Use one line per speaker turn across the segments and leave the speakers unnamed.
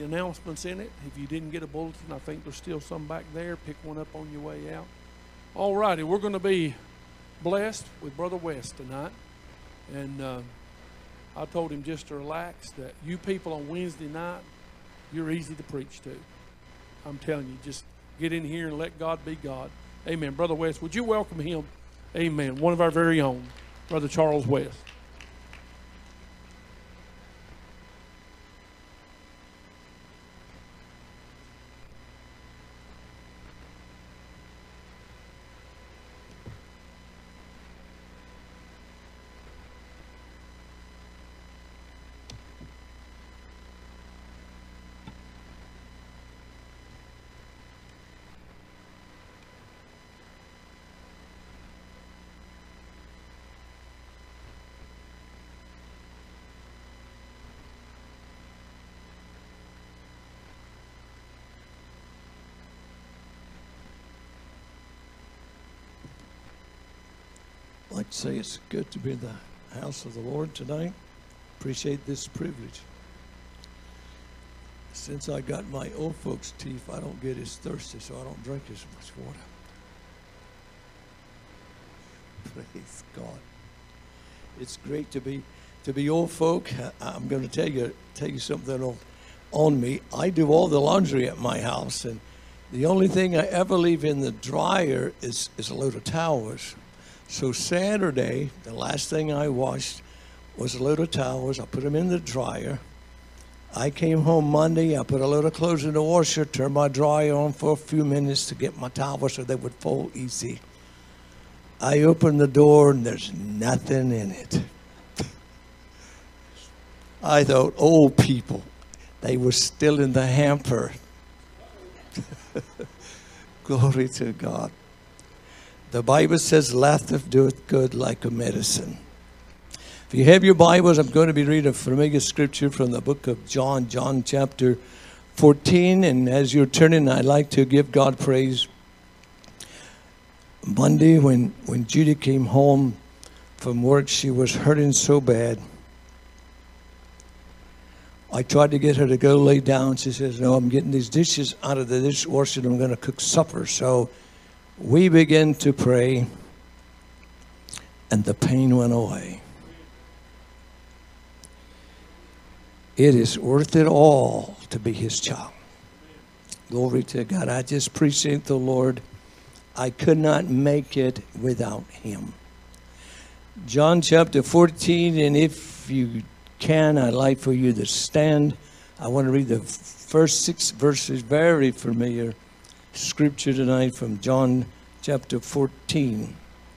the announcements in it. If you didn't get a bulletin, I think there's still some back there. Pick one up on your way out. All righty, we're going to be blessed with Brother West tonight. And I told him just to relax, that you people on Wednesday night, you're easy to preach to. I'm telling you, just get in here and let God be God. Amen. Brother West, would you welcome him? Amen. One of our very own, Brother Charles West.
I'd like to say it's good to be in the house of the Lord tonight. Appreciate this privilege. Since I got my old folks' teeth, I don't get as thirsty, so I don't drink as much water. Praise God. It's great to be old folk. I'm going to tell you something on me. I do all the laundry at my house, and the only thing I ever leave in the dryer is a load of towels. So Saturday, the last thing I washed was a load of towels. I put them in the dryer. I came home Monday. I put a load of clothes in the washer, turned my dryer on for a few minutes to get my towels so they would fold easy. I opened the door, and there's nothing in it. I thought, old people, they were still in the hamper. Glory to God. The Bible says, laughter doeth good like a medicine. If you have your Bibles, I'm going to be reading a familiar scripture from the book of John, John chapter 14. And as you're turning, I'd like to give God praise. Monday, when Judy came home from work, she was hurting so bad. I tried to get her to go lay down. She says, no, I'm getting these dishes out of the dishwasher and I'm going to cook supper. So we began to pray, and the pain went away. It is worth it all to be his child. Glory to God. I just appreciate the Lord. I could not make it without him. John chapter 14, and if you can, I'd like for you to stand. I want to read the first 6 verses, very familiar scripture tonight from John chapter 14.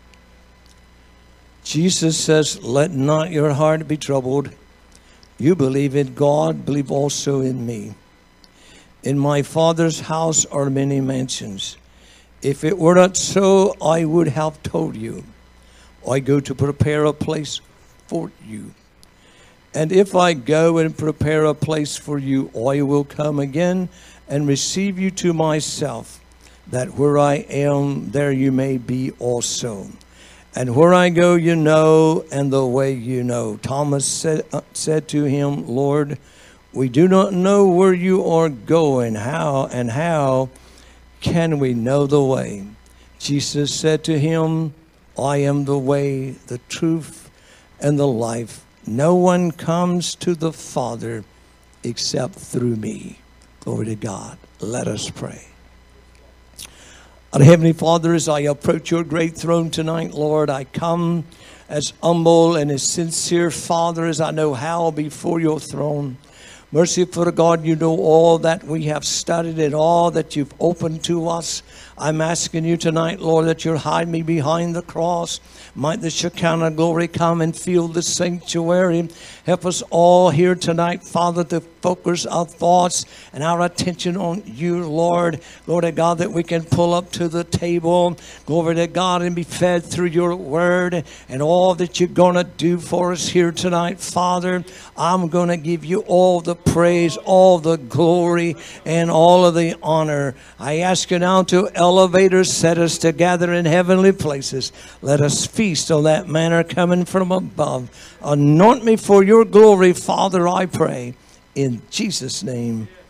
Jesus says, let not your heart be troubled. You believe in God, believe also in me. In my Father's house are many mansions. If it were not so, I would have told you. I go to prepare a place for you. And if I go and prepare a place for you, I will come again and receive you to myself, that where I am, there you may be also. And where I go, you know, and the way you know. Thomas said to him, Lord, we do not know where you are going. How can we know the way? Jesus said to him, I am the way, the truth, and the life. No one comes to the Father except through me. Glory to God. Let us pray. Our Heavenly Father, as I approach your great throne tonight, Lord, I come as humble and as sincere, Father, as I know how before your throne. Merciful God, you know all that we have studied and all that you've opened to us. I'm asking you tonight, Lord, that you'll hide me behind the cross. Might the Shekinah glory come and fill the sanctuary. Help us all here tonight, Father, to focus our thoughts and our attention on you, Lord. Lord to God, that we can pull up to the table, glory to God, and be fed through your word and all that you're going to do for us here tonight, Father. I'm going to give you all the praise, all the glory, and all of the honor. I ask you now to elevate us, set us together in heavenly places. Let us feast on that manner coming from above. Anoint me for your glory, Father, I pray. In Jesus' name,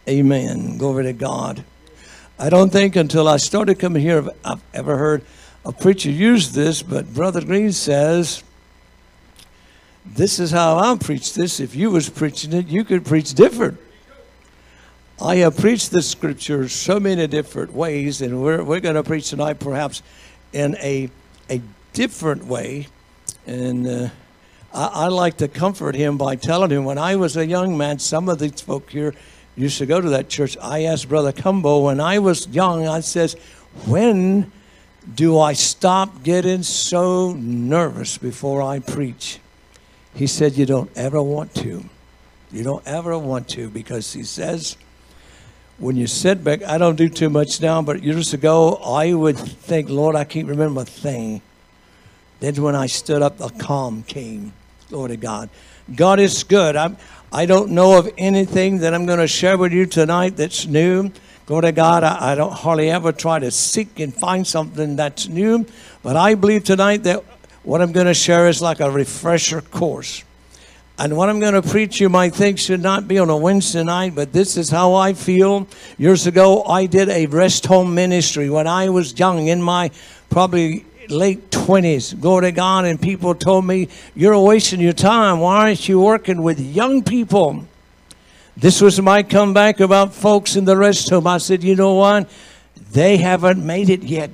Amen. Glory to God. I don't think until I started coming here I've ever heard a preacher use this, but Brother Green says, this is how I preach this. If you was preaching it, you could preach different. I have preached the scripture so many different ways, and we're going to preach tonight perhaps in a different way. And I like to comfort him by telling him when I was a young man, some of these folk here used to go to that church. I asked Brother Cumbo when I was young, I says, when do I stop getting so nervous before I preach? He said, you don't ever want to. You don't ever want to, because he says, when you sit back, I don't do too much now, but years ago, I would think, Lord, I can't remember a thing. Then when I stood up, a calm came. Glory to God. God is good. I don't know of anything that I'm going to share with you tonight that's new. Glory to God. I don't hardly ever try to seek and find something that's new. But I believe tonight that what I'm going to share is like a refresher course. And what I'm going to preach, you might think, should not be on a Wednesday night, but this is how I feel. Years ago, I did a rest home ministry when I was young, in my probably late 20s. Glory to God. And people told me, you're wasting your time. Why aren't you working with young people? This was my comeback about folks in the rest home. I said, you know what? They haven't made it yet.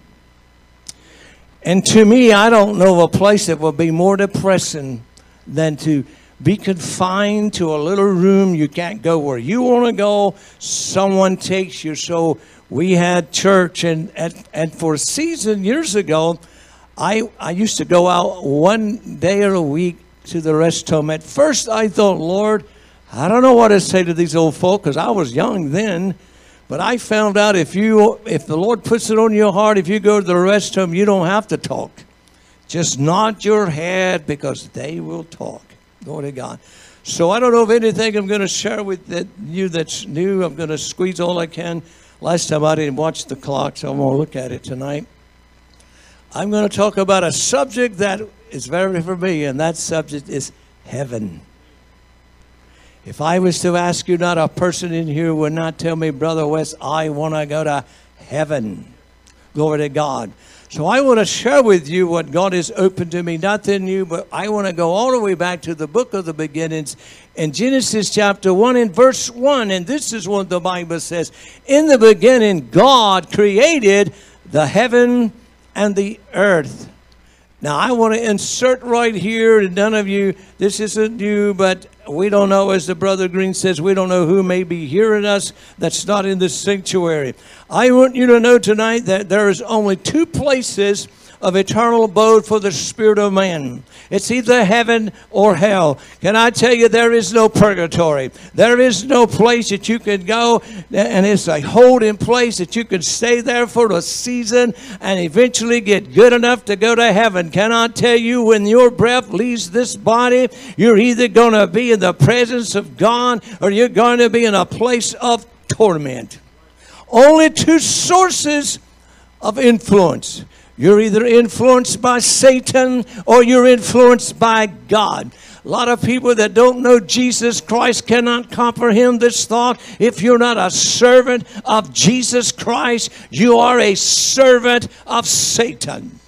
And to me, I don't know of a place that will be more depressing than to be confined to a little room. You can't go where you want to go. Someone takes you. So we had church, and for a season years ago, I used to go out one day or a week to the rest home. At first, I thought, Lord, I don't know what to say to these old folk, because I was young then. But I found out if the Lord puts it on your heart, if you go to the rest home, you don't have to talk. Just nod your head, because they will talk. Glory to God. So I don't know of anything I'm going to share with you that's new. I'm going to squeeze all I can. Last time I didn't watch the clock, so I'm going to look at it tonight. I'm going to talk about a subject that is very for me, and that subject is heaven. If I was to ask you, not a person in here would not tell me, Brother West, I want to go to heaven. Glory to God. So I want to share with you what God has opened to me, nothing new, but I want to go all the way back to the book of the beginnings in Genesis chapter 1 and verse 1. And this is what the Bible says. In the beginning, God created the heaven and the earth. Now, I want to insert right here, and none of you, this isn't new, but we don't know, as the Brother Green says, we don't know who may be hearing us that's not in this sanctuary. I want you to know tonight that there is only two places of eternal abode for the spirit of man. It's either heaven or hell. Can I tell you, there is no purgatory. There is no place that you can go, and it's a holding place that you can stay there for a season and eventually get good enough to go to heaven. Can I tell you, when your breath leaves this body, you're either going to be in the presence of God or you're going to be in a place of torment. Only two sources of influence. You're either influenced by Satan or you're influenced by God. A lot of people that don't know Jesus Christ cannot comprehend this thought. If you're not a servant of Jesus Christ, you are a servant of Satan.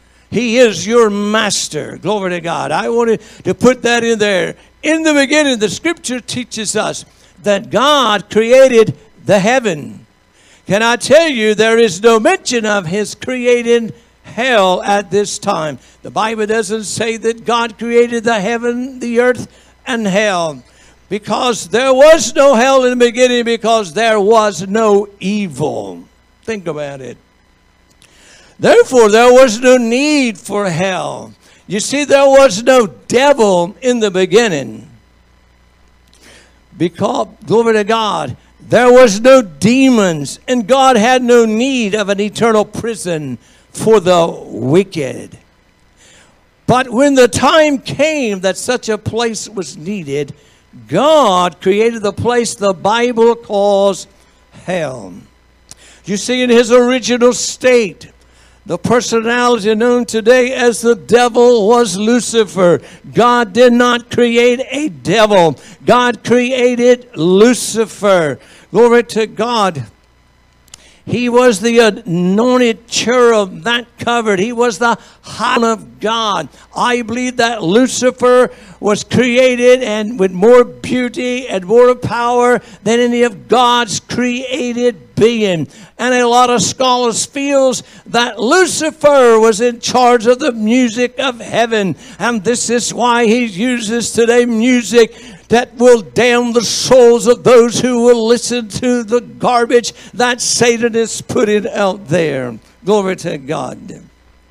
He is your master. Glory to God. I wanted to put that in there. In the beginning, the scripture teaches us that God created the heaven. Can I tell you, there is no mention of his creating hell at this time. The Bible doesn't say that God created the heaven, the earth, and hell. Because there was no hell in the beginning, because there was no evil. Think about it. Therefore, there was no need for hell. You see, there was no devil in the beginning. Because, glory to God, there was no demons, and God had no need of an eternal prison for the wicked. But when the time came that such a place was needed, God created the place the Bible calls hell. You see, in his original state, The personality known today as the devil was Lucifer. God did not create a devil. God created Lucifer. Glory to God. He was the anointed cherub that covered. He was the High One of God. I believe that Lucifer was created and with more beauty and more power than any of God's created being. And a lot of scholars feels that Lucifer was in charge of the music of heaven. And this is why he uses today music that will damn the souls of those who will listen to the garbage that Satan is putting out there. Glory to God.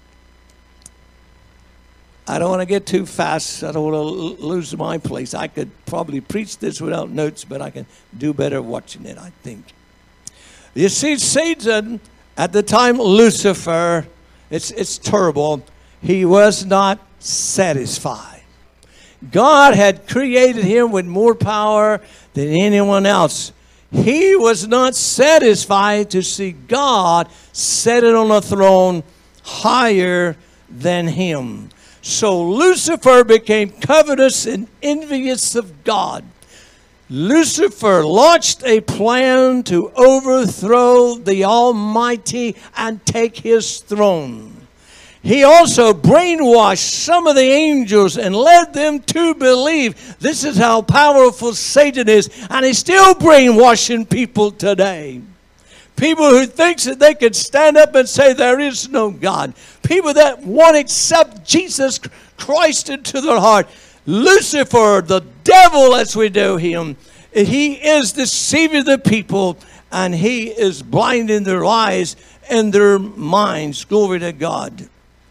I don't want to get too fast. I don't want to lose my place. I could probably preach this without notes, but I can do better watching it, I think. You see, Satan, at the time Lucifer, it's terrible, he was not satisfied. God had created him with more power than anyone else. He was not satisfied to see God seated on a throne higher than him. So Lucifer became covetous and envious of God. Lucifer launched a plan to overthrow the Almighty and take his throne. He also brainwashed some of the angels and led them to believe. This is how powerful Satan is. And he's still brainwashing people today. People who think that they can stand up and say there is no God. People that won't accept Jesus Christ into their heart. Lucifer, the devil as we know him, he is deceiving the people and he is blinding their eyes and their minds. Glory to God.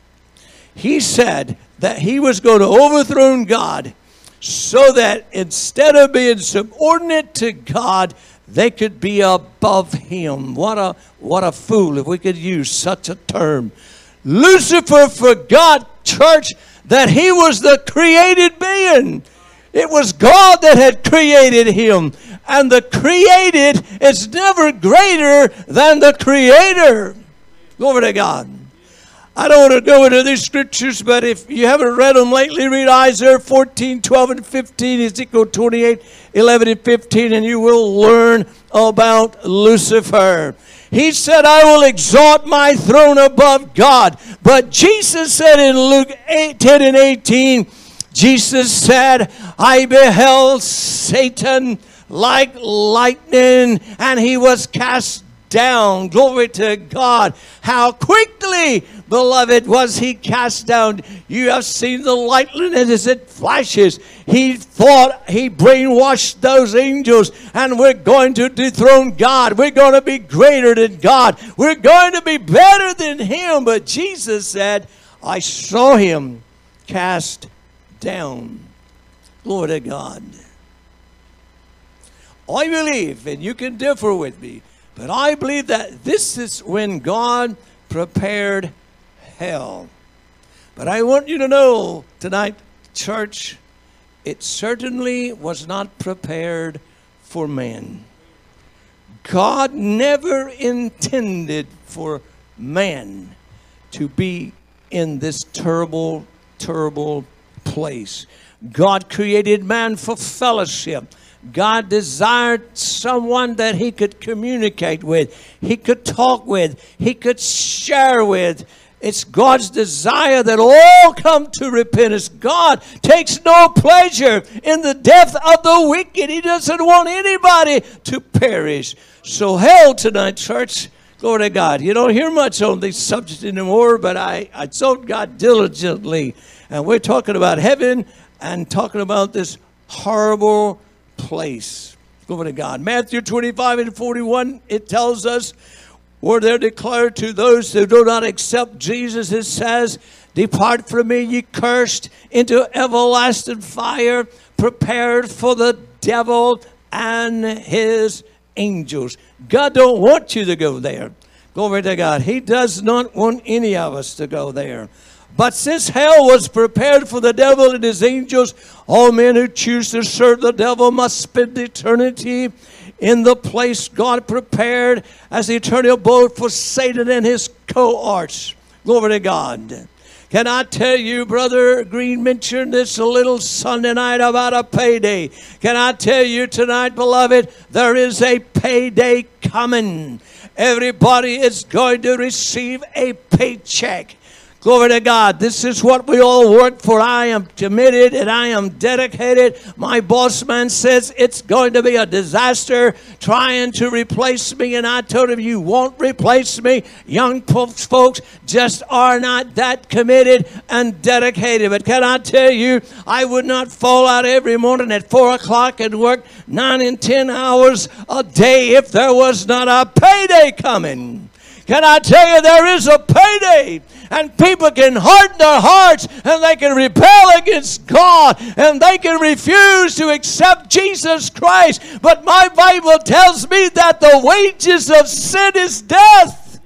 He said that he was going to overthrow God so that instead of being subordinate to God, they could be above him. What a fool, if we could use such a term. Lucifer forgot, church, that he was the created being. It was God that had created him. And the created is never greater than the Creator. Glory to God. I don't want to go into these scriptures, but if you haven't read them lately, read Isaiah 14, 12, and 15, Ezekiel 28, 11, and 15, and you will learn about Lucifer. He said, I will exalt my throne above God. But Jesus said in Luke 8, 10 and 18, Jesus said, I beheld Satan like lightning, and he was cast down. Glory to God. How quickly, beloved, was he cast down. You have seen the lightning as it flashes. He thought he brainwashed those angels, and we're going to dethrone God. We're going to be greater than God. We're going to be better than him. But Jesus said, I saw him cast down. Glory to God. I believe, and you can differ with me, but I believe that this is when God prepared hell. But I want you to know tonight, church, it certainly was not prepared for man. God never intended for man to be in this terrible, terrible place. God created man for fellowship. God desired someone that he could communicate with, he could talk with, he could share with. It's God's desire that all come to repentance. God takes no pleasure in the death of the wicked. He doesn't want anybody to perish. So hell tonight, church, glory to God. You don't hear much on these subjects anymore, but I sought God diligently. And we're talking about heaven and talking about this horrible place. Glory to God. Matthew 25 and 41, it tells us, where they're declared to those who do not accept Jesus, it says, depart from me, ye cursed, into everlasting fire, prepared for the devil and his angels. God don't want you to go there. Glory to God. He does not want any of us to go there. But since hell was prepared for the devil and his angels, all men who choose to serve the devil must spend eternity in the place God prepared as the eternal abode for Satan and his cohorts. Glory to God. Can I tell you, Brother Green mentioned this a little Sunday night about a payday. Can I tell you tonight, beloved, there is a payday coming. Everybody is going to receive a paycheck. Glory to God. This is what we all work for. I am committed and I am dedicated. My boss man says it's going to be a disaster trying to replace me. And I told him, you won't replace me. Young folks just are not that committed and dedicated. But can I tell you, I would not fall out every morning at 4 o'clock and work 9 and 10 hours a day if there was not a payday coming. Can I tell you, there is a payday. And people can harden their hearts and they can rebel against God and they can refuse to accept Jesus Christ. But my Bible tells me that the wages of sin is death.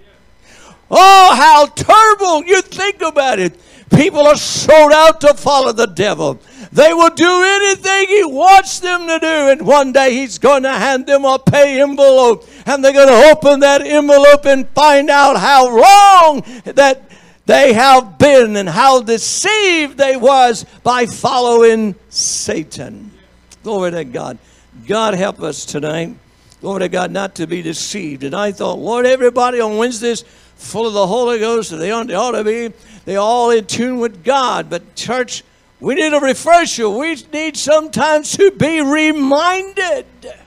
Oh, how terrible. You think about it. People are sold out to follow the devil. They will do anything he wants them to do. And one day he's going to hand them a pay envelope. And they're going to open that envelope and find out how wrong that they have been and how deceived they was by following Satan. Glory to God. God help us tonight. Glory to God, not to be deceived. And I thought, Lord, everybody on Wednesdays full of the Holy Ghost, they ought to be. They're all in tune with God. But church, we need a refresher. We need sometimes to be reminded.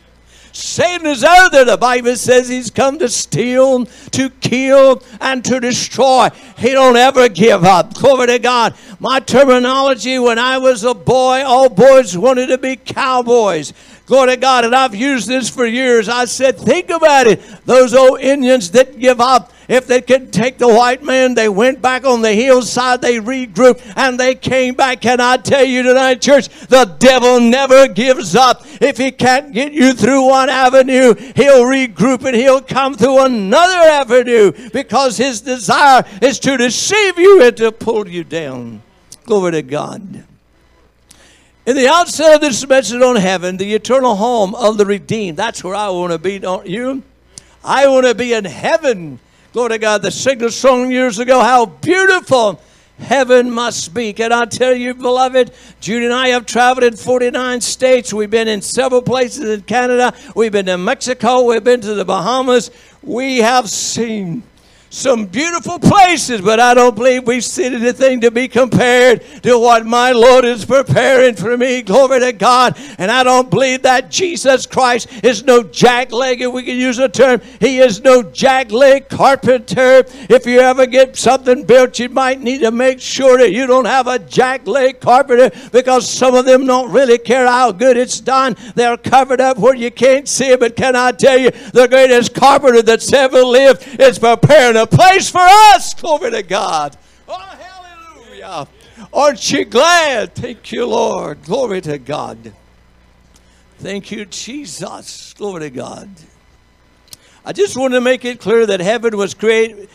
Satan is out there. The Bible says he's come to steal, to kill, and to destroy. He don't ever give up. Glory to God. My terminology when I was a boy, all boys wanted to be cowboys. Glory to God. And I've used this for years. I said, think about it. Those old Indians didn't give up. If they couldn't take the white man, they went back on the hillside, they regrouped, and they came back. Can I tell you tonight, church, the devil never gives up. If he can't get you through one avenue, he'll regroup and he'll come through another avenue because his desire is to deceive you and to pull you down. Glory to God. In the outset of this message on heaven, the eternal home of the redeemed, that's where I want to be, don't you? I want to be in heaven. Glory to God. The singer song years ago, how beautiful heaven must be. Can I tell you, beloved, Judy and I have traveled in 49 states. We've been in several places in Canada. We've been to Mexico. We've been to the Bahamas. We have seen some beautiful places, but I don't believe we've seen anything to be compared to what my Lord is preparing for me. Glory to God. And I don't believe that Jesus Christ is no jackleg, if we can use a term. He is no jackleg carpenter. If you ever get something built, you might need to make sure that you don't have a jackleg carpenter, because some of them don't really care how good it's done. They're covered up where you can't see it. But can I tell you, the greatest carpenter that's ever lived is preparing a place for us. Glory to God. Oh, hallelujah. Aren't you glad? Thank you, Lord. Glory to God. Thank you, Jesus. Glory to God. I just want to make it clear that heaven was created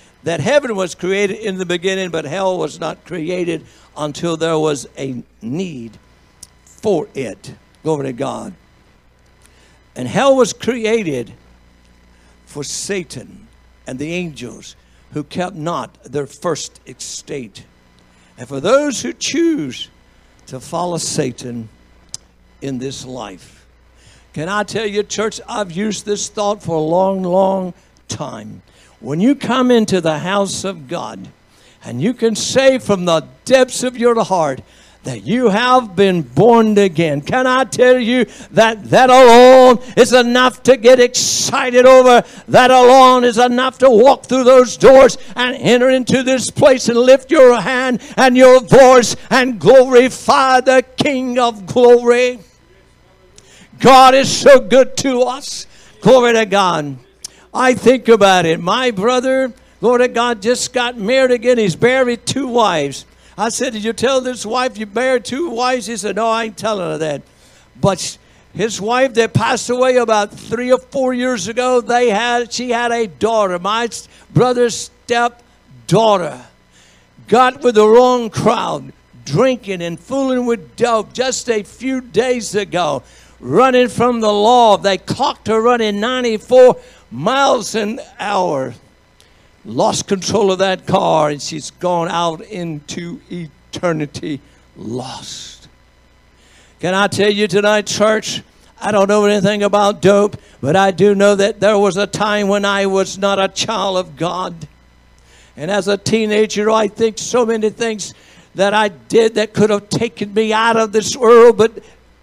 in the beginning, but hell was not created until there was a need for it. Glory to God. And hell was created for Satan and the angels who kept not their first estate, and for those who choose to follow Satan in this life. Can I tell you, church, I've used this thought for a long, long time. When you come into the house of God, and you can say from the depths of your heart that you have been born again. Can I tell you that alone is enough to get excited over? That alone is enough to walk through those doors and enter into this place and lift your hand and your voice and glorify the King of glory. God is so good to us. Glory to God. I think about it. My brother, glory to God, just got married again. He's married 2 wives. I said, did you tell this wife you married 2 wives? He said, no, I ain't telling her that. But his wife that passed away about 3 or 4 years ago, she had a daughter. My brother's stepdaughter got with the wrong crowd, drinking and fooling with dope just a few days ago, running from the law. They clocked her running 94 miles an hour. lost control of that car, and she's gone out into eternity lost. Can I tell you tonight, church, I don't know anything about dope, but I do know that there was a time when I was not a child of God. And as a teenager, I think so many things that I did that could have taken me out of this world, but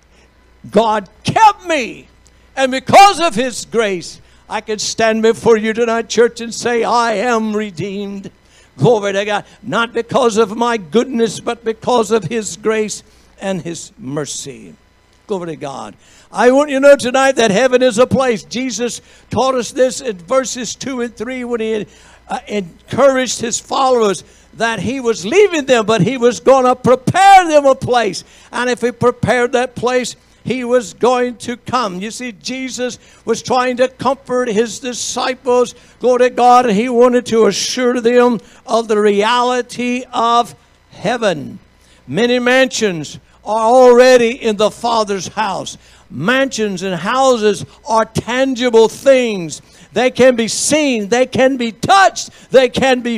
God kept me. And because of His grace, I can stand before you tonight, church, and say, I am redeemed. Glory to God. Not because of my goodness, but because of His grace and His mercy. Glory to God. I want you to know tonight that heaven is a place. Jesus taught us this in verses 2 and 3 when He encouraged His followers that He was leaving them, but He was going to prepare them a place. And if He prepared that place, He was going to come. You see, Jesus was trying to comfort His disciples, glory to God, and He wanted to assure them of the reality of heaven. Many mansions are already in the Father's house. Mansions and houses are tangible things. They can be seen. They can be touched. They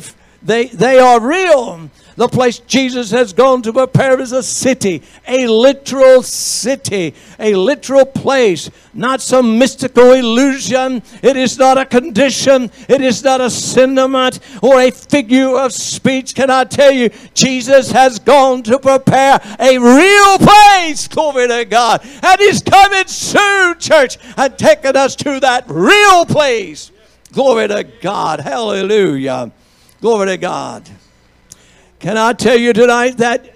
are real. The place Jesus has gone to prepare is a city, a literal city, a literal place, not some mystical illusion. It is not a condition. It is not a sentiment or a figure of speech. Can I tell you, Jesus has gone to prepare a real place, glory to God. And He's coming soon, church, and taking us to that real place. Glory to God. Hallelujah. Glory to God. Can I tell you tonight that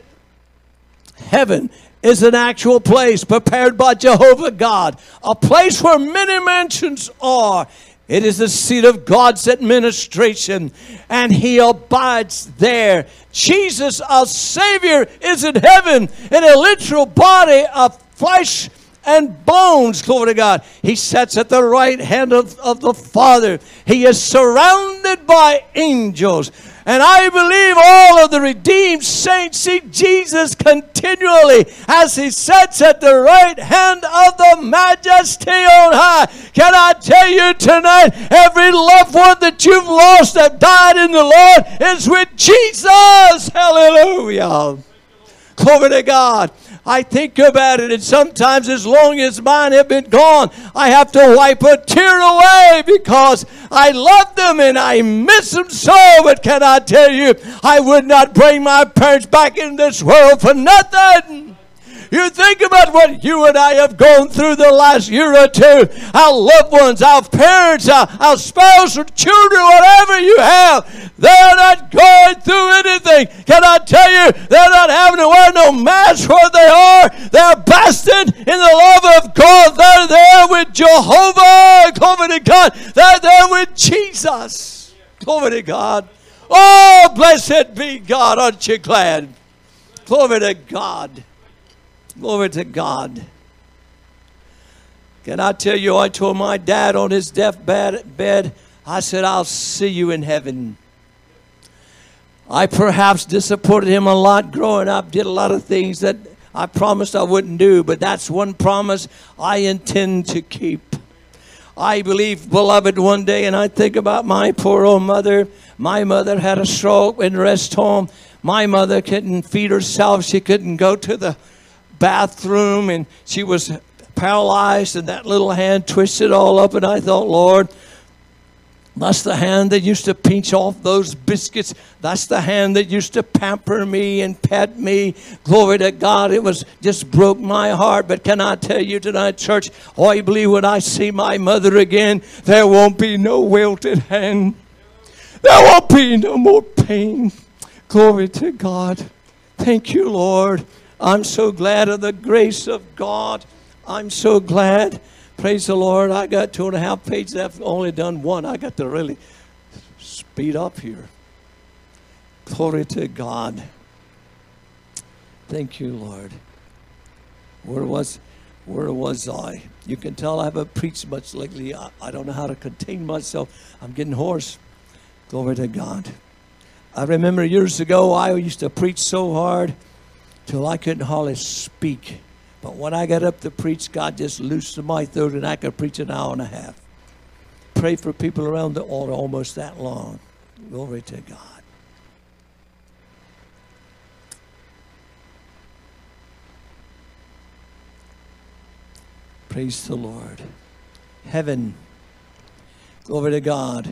heaven is an actual place prepared by Jehovah God, a place where many mansions are. It is the seat of God's administration, and He abides there. Jesus, our Savior, is in heaven in a literal body of flesh and bones, glory to God. He sits at the right hand of the Father. He is surrounded by angels. And I believe all of the redeemed saints see Jesus continually as He sits at the right hand of the Majesty on high. Can I tell you tonight, every loved one that you've lost that died in the Lord is with Jesus. Hallelujah. Glory to God. I think about it, and sometimes as long as mine have been gone, I have to wipe a tear away because I love them and I miss them so. But can I tell you, I would not bring my parents back in this world for nothing. You think about what you and I have gone through the last year or two. Our loved ones, our parents, our spouse or children, whatever you have, they're not going through anything. Can I tell you, they're not having to wear no mask where they are. They're basking in the love of God. They're there with Jehovah. Glory to God. They're there with Jesus. Glory to God. Oh, blessed be God. Aren't you glad? Glory to God. Glory to God. Can I tell you, I told my dad on his deathbed, I said, I'll see you in heaven. I perhaps disappointed him a lot growing up, did a lot of things that I promised I wouldn't do, but that's one promise I intend to keep. I believe, beloved, one day, and I think about my poor old mother. My mother had a stroke in rest home. My mother couldn't feed herself. She couldn't go to the bathroom, and she was paralyzed, and that little hand twisted all up. And I thought, Lord, that's the hand that used to pinch off those biscuits. That's the hand that used to pamper me and pet me. Glory to God. It was just broke my heart. But can I tell you tonight, church, I believe when I see my mother again, there won't be no wilted hand. There won't be no more pain. Glory to God. Thank you, Lord. I'm so glad of the grace of God. I'm so glad. Praise the Lord. I got 2.5 pages. I've only done one. I got to really speed up here. Glory to God. Thank you, Lord. Where was I? You can tell I haven't preached much lately. I don't know how to contain myself. I'm getting hoarse. Glory to God. I remember years ago I used to preach so hard till I couldn't hardly speak. But when I got up to preach, God just loosened my throat and I could preach an hour and a half. Pray for people around the altar almost that long. Glory to God. Praise the Lord. Heaven. Glory to God.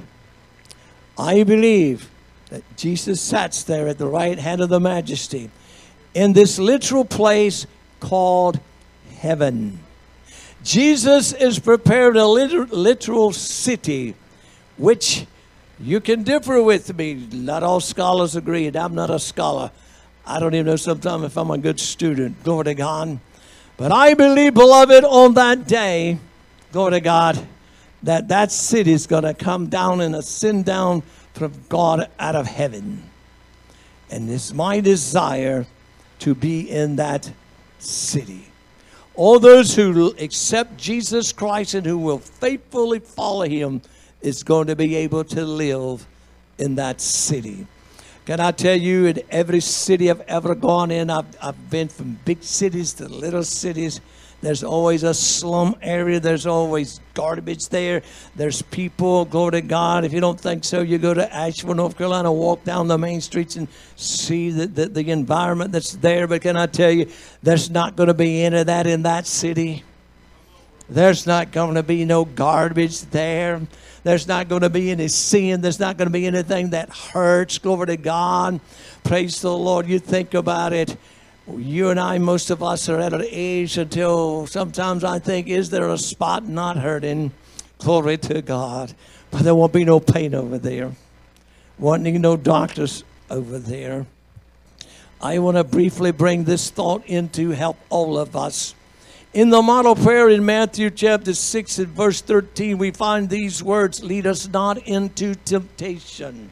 I believe that Jesus sits there at the right hand of the Majesty in this literal place called heaven. Jesus is prepared a literal city, which you can differ with me. Not all scholars agree, and I'm not a scholar. I don't even know sometimes if I'm a good student. Glory to God. But I believe, beloved, on that day, glory to God, that city is going to come down and ascend down from God out of heaven. And it's my desire to be in that city. All those who accept Jesus Christ and who will faithfully follow him is going to be able to live in that city. Can I tell you, in every city I've ever gone in, I've been from big cities to little cities. There's always a slum area. There's always garbage there. There's people, glory to God. If you don't think so, you go to Asheville, North Carolina, walk down the main streets and see the environment that's there. But can I tell you, there's not going to be any of that in that city. There's not going to be no garbage there. There's not going to be any sin. There's not going to be anything that hurts. Glory to God. Praise the Lord. You think about it. You and I, most of us, are at an age until sometimes I think, is there a spot not hurting? Glory to God. But there won't be no pain over there. Won't need no doctors over there. I want to briefly bring this thought in to help all of us. In the model prayer in Matthew chapter 6 and verse 13, we find these words, lead us not into temptation.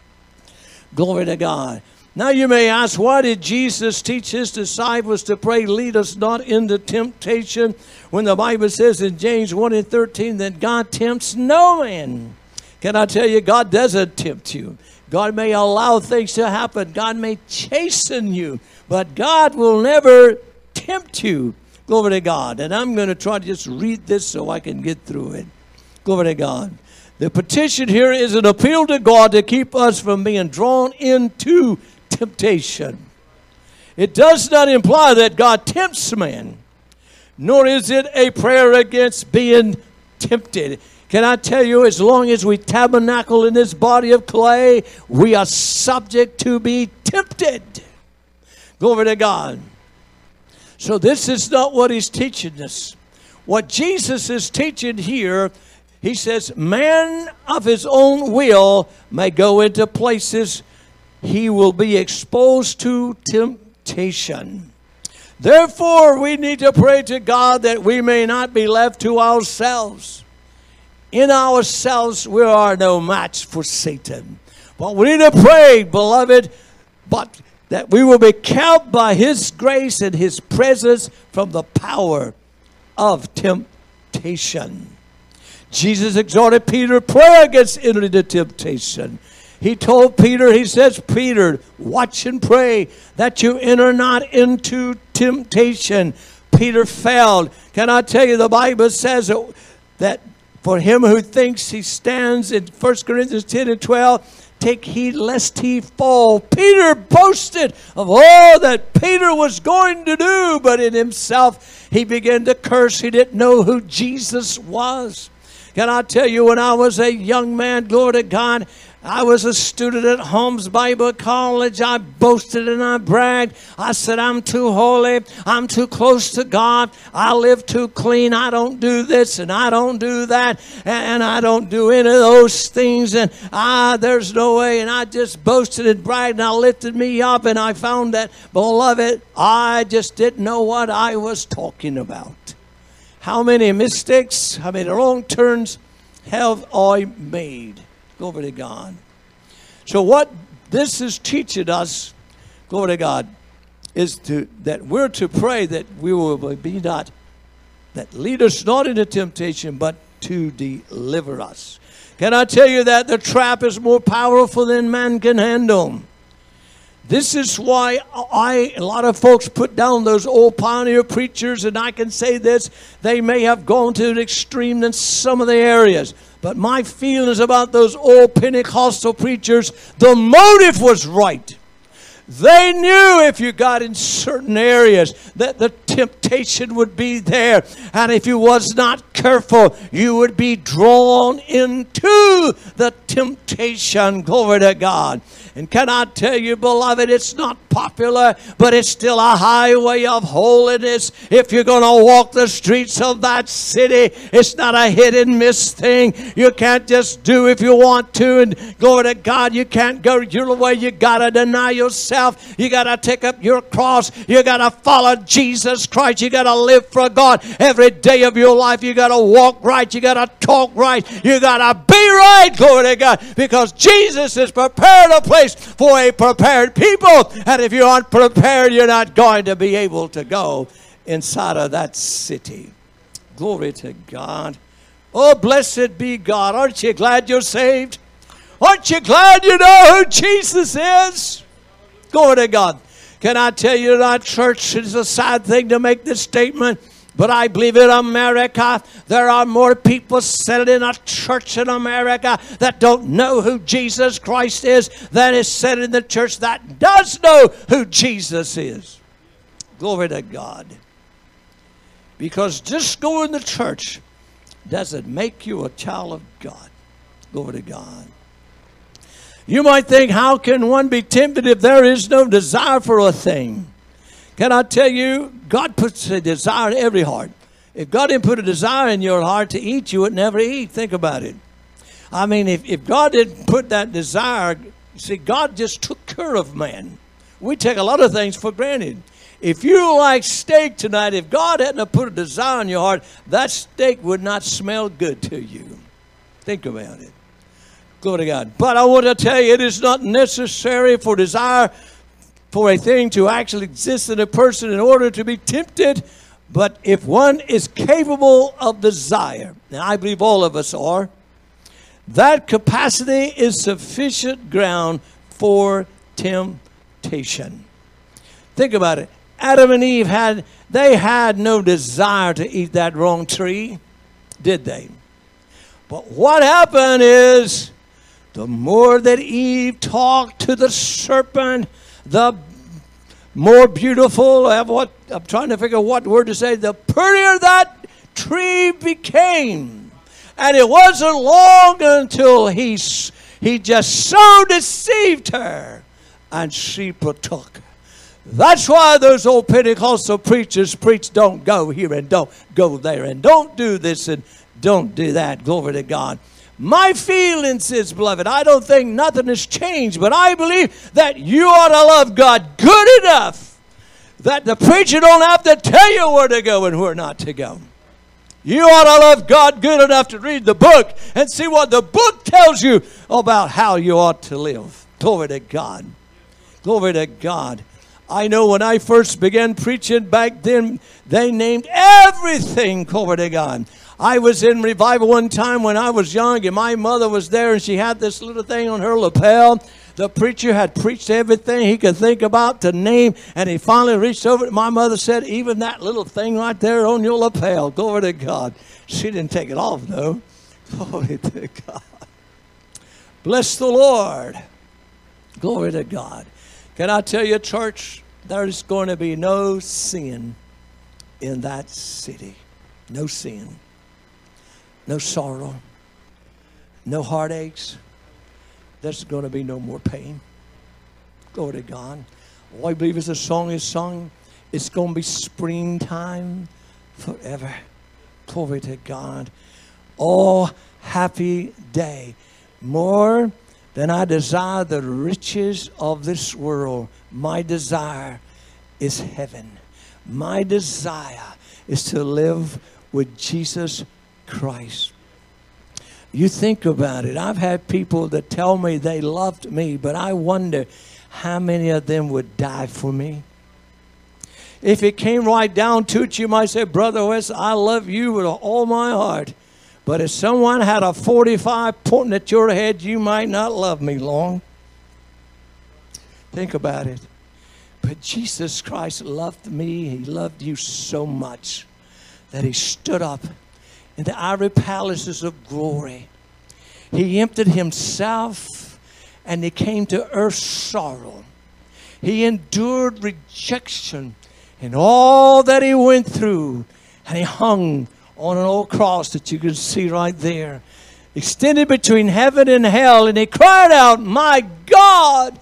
Glory to God. Now you may ask, why did Jesus teach his disciples to pray, lead us not into temptation, when the Bible says in James 1 and 13 that God tempts no man? Can I tell you, God doesn't tempt you. God may allow things to happen. God may chasten you, but God will never tempt you. Glory to God. And I'm going to try to just read this so I can get through it. Glory to God. The petition here is an appeal to God to keep us from being drawn into temptation. It does not imply that God tempts man, nor is it a prayer against being tempted. Can I tell you, as long as we tabernacle in this body of clay, we are subject to be tempted. Glory to God. So this is not what he's teaching us. What Jesus is teaching here, he says, man of his own will may go into places he will be exposed to temptation. Therefore, we need to pray to God that we may not be left to ourselves. In ourselves, we are no match for Satan. But we need to pray, beloved, but that we will be kept by his grace and his presence from the power of temptation. Jesus exhorted Peter, pray against entering into temptation. He told Peter, he says, Peter, watch and pray that you enter not into temptation. Peter failed. Can I tell you, the Bible says that for him who thinks he stands, in 1 Corinthians 10 and 12, take heed lest he fall. Peter boasted of all that Peter was going to do, but in himself he began to curse. He didn't know who Jesus was. Can I tell you, when I was a young man, glory to God, I was a student at Holmes Bible College. I boasted and I bragged. I said, I'm too holy. I'm too close to God. I live too clean. I don't do this and I don't do that. And I don't do any of those things. And there's no way. And I just boasted and bragged, and I lifted me up, and I found that, beloved, I just didn't know what I was talking about. How many mistakes, how many wrong turns have I made? Glory to God. So what this is teaching us, glory to God, is that we're to pray that we will be not, that lead us not into temptation, but to deliver us. Can I tell you that the trap is more powerful than man can handle? This is why a lot of folks put down those old pioneer preachers, and I can say this, they may have gone to an extreme in some of the areas. But my feelings about those old Pentecostal preachers, the motive was right. They knew if you got in certain areas that the temptation would be there. And if you was not careful, you would be drawn into the temptation. Glory to God. And can I tell you, beloved, it's not popular, but it's still a highway of holiness. If you're going to walk the streets of that city, it's not a hit and miss thing. You can't just do if you want to. And glory to God, you can't go your way. You got to deny yourself. You got to take up your cross. You got to follow Jesus Christ. You got to live for God every day of your life. You got to walk right. You got to talk right. You got to be right. Glory to God. Because Jesus has prepared a place for a prepared people. And if you aren't prepared, you're not going to be able to go inside of that city. Glory to God. Oh, blessed be God. Aren't you glad you're saved? Aren't you glad you know who Jesus is? Glory to God. Can I tell you that church is a sad thing to make this statement? But I believe in America, there are more people sitting in a church in America that don't know who Jesus Christ is than is sitting in the church that does know who Jesus is. Glory to God. Because just going to church doesn't make you a child of God. Glory to God. You might think, how can one be tempted if there is no desire for a thing? Can I tell you, God puts a desire in every heart. If God didn't put a desire in your heart to eat, you would never eat. Think about it. I mean, if God didn't put that desire, see, God just took care of man. We take a lot of things for granted. If you like steak tonight, if God hadn't put a desire in your heart, that steak would not smell good to you. Think about it. Glory to God. But I want to tell you, it is not necessary for desire for a thing to actually exist in a person in order to be tempted. But if one is capable of desire, and I believe all of us are, that capacity is sufficient ground for temptation. Think about it. Adam and Eve had no desire to eat that wrong tree, did they? But what happened is, the more that Eve talked to the serpent, the more beautiful, I'm trying to figure what word to say, the prettier that tree became. And it wasn't long until he just so deceived her, and she partook. That's why those old Pentecostal preachers preach, don't go here and don't go there, and don't do this and don't do that. Glory to God. My feelings is, beloved, I don't think nothing has changed, but I believe that you ought to love God good enough that the preacher don't have to tell you where to go and where not to go. You ought to love God good enough to read the book and see what the book tells you about how you ought to live. Glory to God. Glory to God. I know when I first began preaching back then, they named everything, glory to God. I was in revival one time when I was young, and my mother was there, and she had this little thing on her lapel. The preacher had preached everything he could think about to name, and he finally reached over. My mother said, even that little thing right there on your lapel, glory to God. She didn't take it off, though. Glory to God. Bless the Lord. Glory to God. Can I tell you, church, there's going to be no sin in that city. No sin. No sorrow. No heartaches. There's going to be no more pain. Glory to God. Oh, I believe as the song is sung, it's going to be springtime forever. Glory to God. Oh, happy day. More than I desire the riches of this world, my desire is heaven. My desire is to live with Jesus Christ. You think about it. I've had people that tell me they loved me, but I wonder how many of them would die for me. If it came right down to it, you might say, Brother West, I love you with all my heart. But if someone had a 45 pointing at your head, you might not love me long. Think about it. But Jesus Christ loved me. He loved you so much that he stood up in the ivory palaces of glory. He emptied himself and he came to earth's sorrow. He endured rejection and all that he went through. And he hung on an old cross that you can see right there, extended between heaven and hell. And he cried out, my God,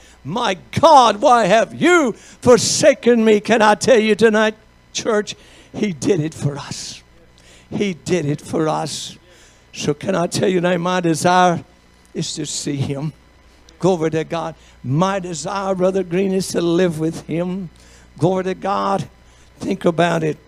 why have you forsaken me? Can I tell you tonight, church, he did it for us. He did it for us. So can I tell you tonight, my desire is to see him. Glory to God. My desire, Brother Green, is to live with him. Glory to God. Think about it.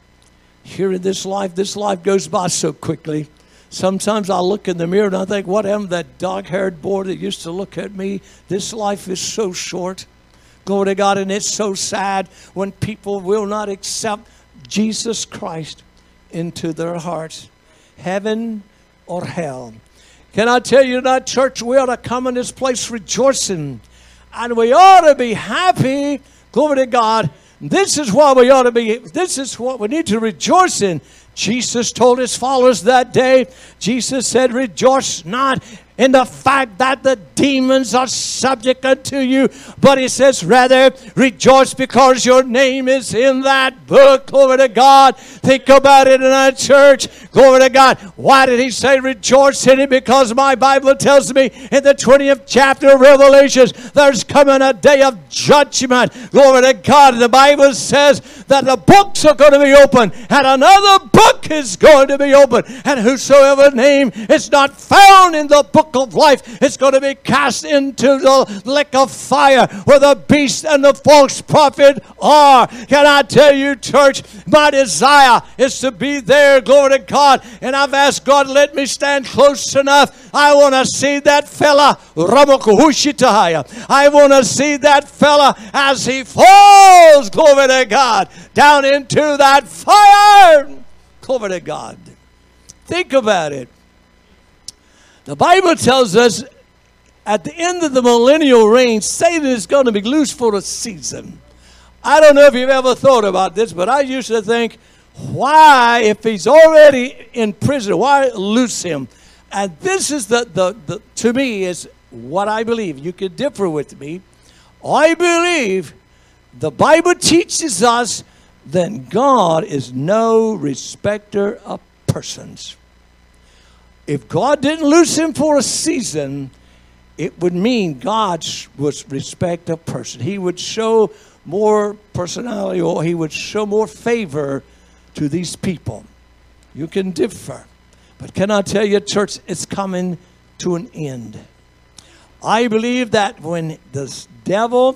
Here in this life goes by so quickly. Sometimes I look in the mirror and I think, what happened to that dog-haired boy that used to look at me? This life is so short. Glory to God. And it's so sad when people will not accept Jesus Christ into their hearts. Heaven or hell. Can I tell you tonight, church, we ought to come in this place rejoicing. And we ought to be happy. Glory to God. This is why we ought to be, this is what we need to rejoice in. Jesus told his followers that day, Jesus said, rejoice not in the fact that the demons are subject unto you, but he says, rather, rejoice because your name is in that book. Glory to God. Think about it in our church. Glory to God. Why did he say rejoice in it? Because my Bible tells me in the 20th chapter of Revelations, there's coming a day of judgment. Glory to God. The Bible says that the books are going to be open, and another book is going to be open, and whosoever name is not found in the book of life is going to be cast into the lake of fire where the beast and the false prophet are. Can I tell you, church, my desire is to be there. Glory to God. And I've asked God, let me stand close enough. I want to see that fella. I want to see that fella as he falls, glory to God, down into that fire. Glory to God. Think about it. The Bible tells us at the end of the millennial reign, Satan is going to be loose for a season. I don't know if you've ever thought about this, but I used to think, why, if he's already in prison, why loose him? And this is to me, is what I believe. You can differ with me. I believe the Bible teaches us that God is no respecter of persons. If God didn't loose him for a season, it would mean God would respect a person. He would show more personality, or he would show more favor to these people. You can differ. But can I tell you, church, it's coming to an end. I believe that when the devil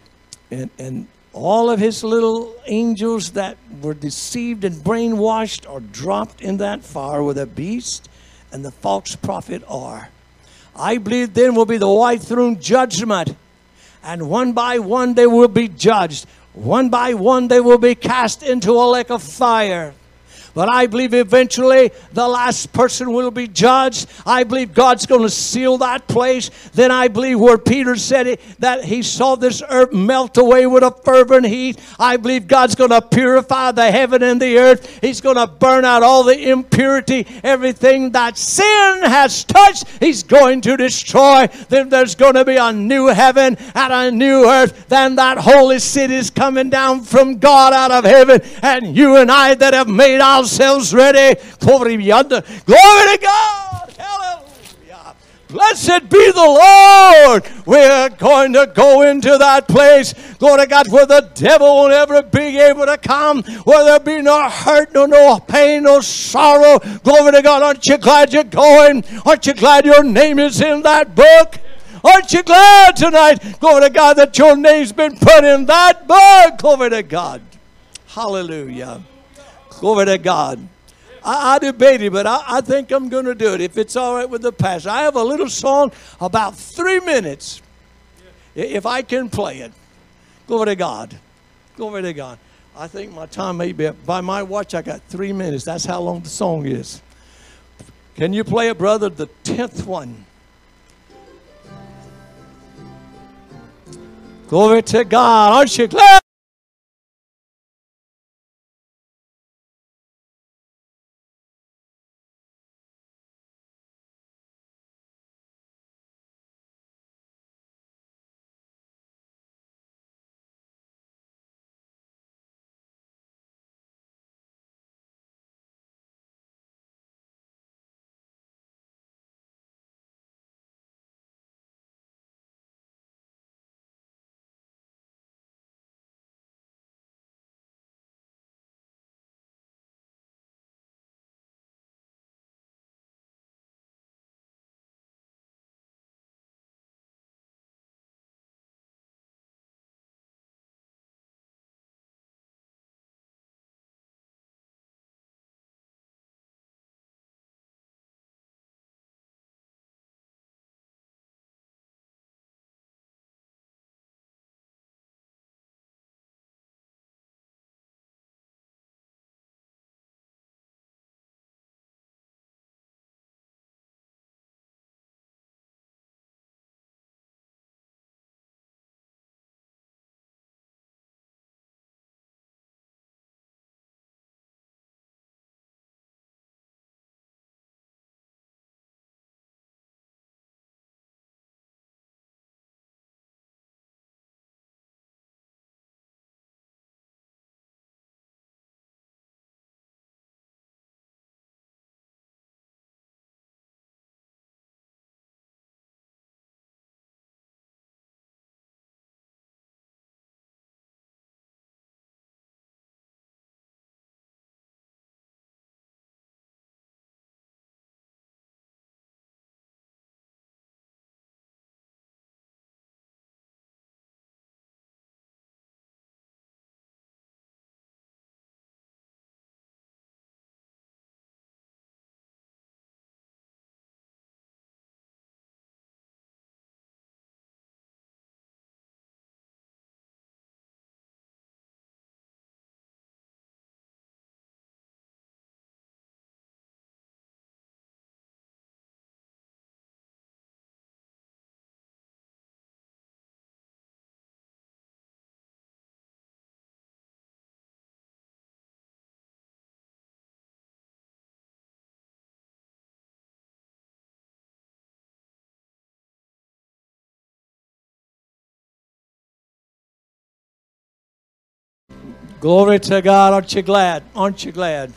and all of his little angels that were deceived and brainwashed are dropped in that fire where the beast and the false prophet are, I believe then will be the white throne judgment. And one by one they will be judged. One by one they will be cast into a lake of fire. But I believe eventually the last person will be judged. I believe God's going to seal that place. Then I believe where Peter said it, that he saw this earth melt away with a fervent heat. I believe God's going to purify the heaven and the earth. He's going to burn out all the impurity. Everything that sin has touched, he's going to destroy. Then there's going to be a new heaven and a new earth. Then that holy city is coming down from God out of heaven. And you and I that have made ourselves ready. Glory to God. Hallelujah. Blessed be the Lord. We're going to go into that place, glory to God, where the devil won't ever be able to come, where there'll be no hurt, no pain, no sorrow. Glory to God. Aren't you glad you're going? Aren't you glad your name is in that book? Aren't you glad tonight, glory to God, that your name's been put in that book? Glory to God. Hallelujah. Glory to God. I debated, but I think I'm going to do it if it's all right with the pastor. I have a little song about 3 minutes, if I can play it. Glory to God. Glory to God. I think my time may be up. By my watch, I got 3 minutes. That's how long the song is. Can you play it, brother? The 10th one. Glory to God. Aren't you glad? Glory to God. Aren't you glad? Aren't you glad?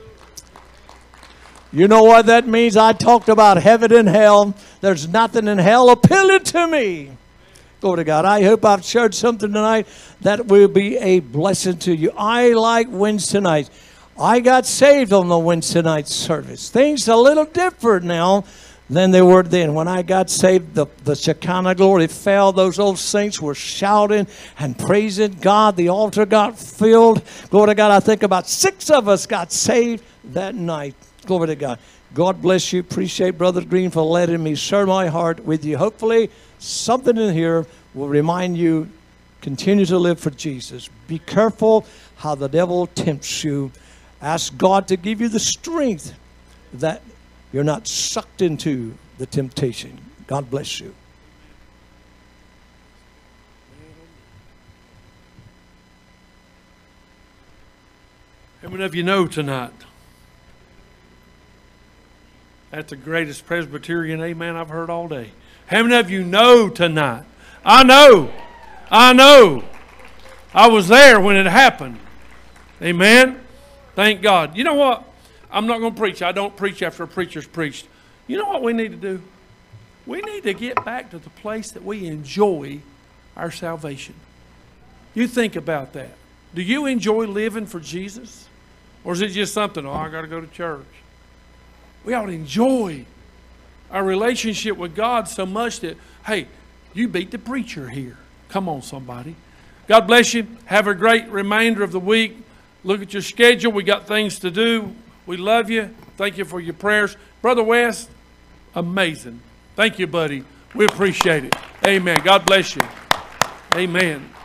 You know what that means? I talked about heaven and hell. There's nothing in hell appealing to me. Glory to God. I hope I've shared something tonight that will be a blessing to you. I like Wednesday nights. I got saved on the Wednesday night service. Things are a little different now than they were then. When I got saved, the Shekinah glory fell. Those old saints were shouting and praising God. The altar got filled. Glory to God. I think about 6 of us got saved that night. Glory to God. God bless you. Appreciate Brother Green for letting me share my heart with you. Hopefully something in here will remind you, continue to live for Jesus. Be careful how the devil tempts you. Ask God to give you the strength that you're not sucked into the temptation. God bless you.
How many of you know tonight? That's the greatest Presbyterian amen I've heard all day. How many of you know tonight? I know. I was there when it happened. Amen. Thank God. You know what? I'm not going to preach. I don't preach after a preacher's preached. You know what we need to do? We need to get back to the place that we enjoy our salvation. You think about that. Do you enjoy living for Jesus? Or is it just something, I got to go to church? We ought to enjoy our relationship with God so much that, hey, you beat the preacher here. Come on, somebody. God bless you. Have a great remainder of the week. Look at your schedule. We got things to do. We love you. Thank you for your prayers. Brother West, amazing. Thank you, buddy. We appreciate it. Amen. God bless you. Amen.